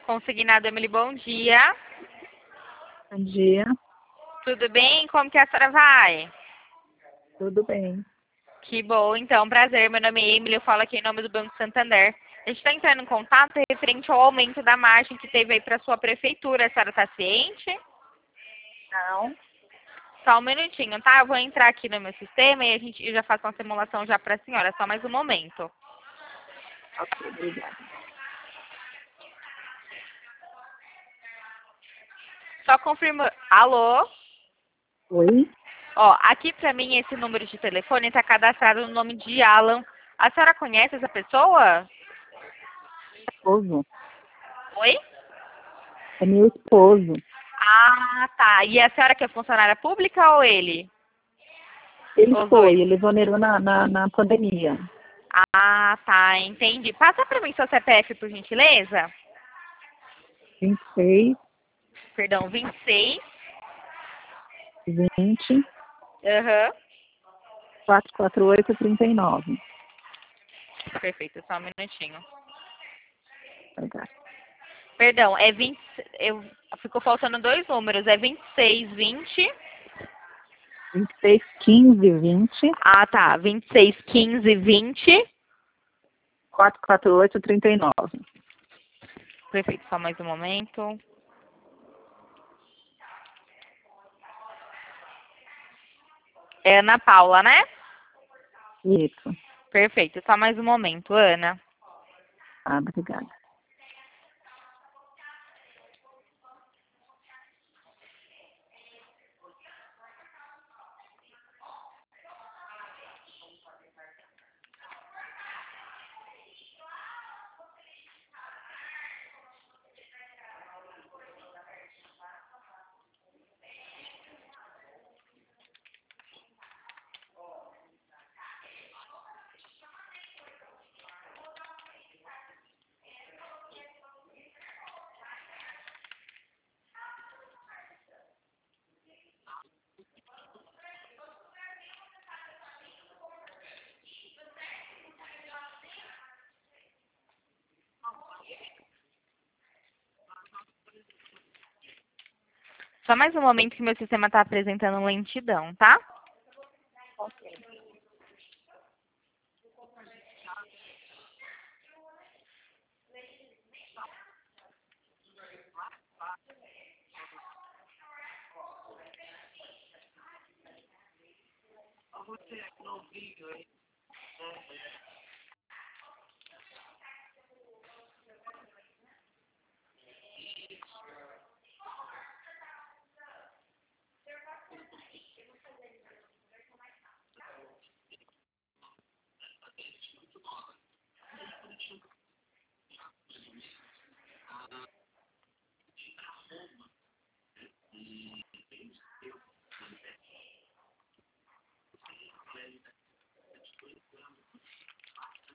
Consignado Emily, bom dia. Bom dia, Tudo bem? Como que a senhora vai? tudo bem. Que bom, então, prazer. Meu nome é Emily, eu falo aqui em nome do Banco Santander. A gente está entrando em contato referente ao aumento da margem que teve aí para sua prefeitura. A senhora está ciente? Não, Só um minutinho, tá? Eu vou entrar aqui no meu sistema e eu já faço uma simulação já para a senhora. Só mais um momento. ok, obrigada. Só confirma. Alô? Oi, Ó, aqui para mim esse número de telefone está cadastrado no nome de Alan. A senhora conhece essa pessoa? esposo. Oi? É meu esposo. Ah, tá. E a senhora que é funcionária pública ou ele? Ele Os dois. foi, ele exonerou na pandemia. Ah, tá. Entendi. Passa para mim seu CPF, por gentileza. 26, Perdão, 26. 20, Aham. 448, 39. Perfeito, só um minutinho. Obrigada. Perdão, é 20. Ficou faltando dois números. É 26, 20. 26, 15, 20, Ah, tá. 26, 15, 20. 448, 39. Perfeito, só mais um momento. É Ana Paula, né? Isso. Perfeito, só mais um momento, Ana. Ah, obrigada. Só mais um momento que meu sistema está apresentando lentidão, tá?